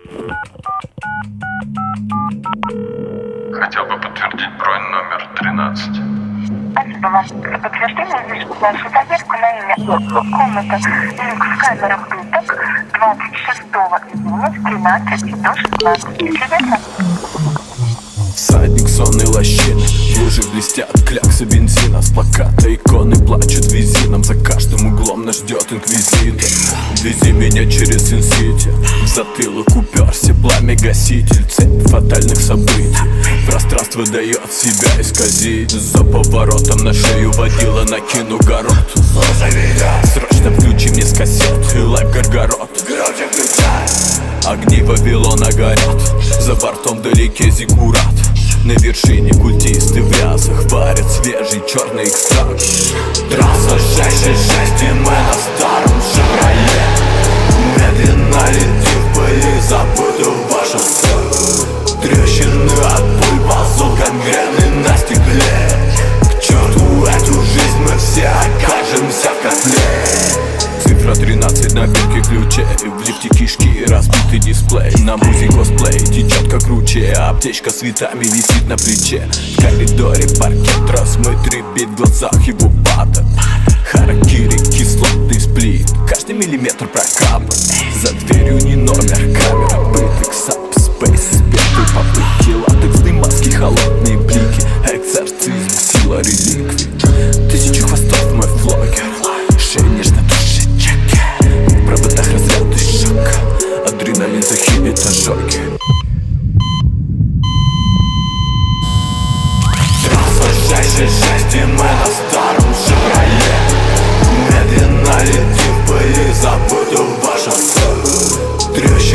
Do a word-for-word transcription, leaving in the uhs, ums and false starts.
Хотел бы подтвердить бронь номер тринадцать. Спасибо вам. За подтверждение разрешу вашу заявку на имя комната люкс в камерах пыток двадцать шестого июня с тринадцати до шестнадцати. Интересно? Всадник сонной лощины, в луже блестят кляксы бензина. С плаката иконы плачут визином. За каждым углом нас ждет инквизитор. Вези меня через Ин-Сити. В затылок уперся пламя-гаситель. Цепь фатальных событий. Пространство дает себя исказить. За поворотом на шею водила накину город. Срочно включи мне с кассет и лайк Горгород. Огни Вавилона горят. За бортом вдалеке зиггурат. На вершине культисты в рясах варят свежий черный экстракт. Трасса шесть шесть шесть, и мы на старом Шевроле. Медленно летим в пыли, забытого шоссе. Трещины от пуль ползут, гангрены на стекле. К черту эту жизнь, мы все окажемся в котле. Цифра тринадцать на бирке ключей. В лифте кишки, разбитый дисплей. На музе косплей течет как ручей. А аптечка с цветами висит на плече. В коридоре паркет размыт, рябит в глазах его пата. Харакири, кислотный сплит. Каждый миллиметр прокапан. За дверью не номер, камера, пыток, сап, спейс, спектр попытки. Латексные маски, холодные блики. Экзорцизм, сила реликвий. Тысячу хвостов мой флогер. Шея нежно душит чеки. В проводах разряд и шок. Адреналин захилит ожоги. Трасса шесть шесть шесть, и мы на старом Шевроле. Медленно летим в пыли, забытого шоссе. Трещины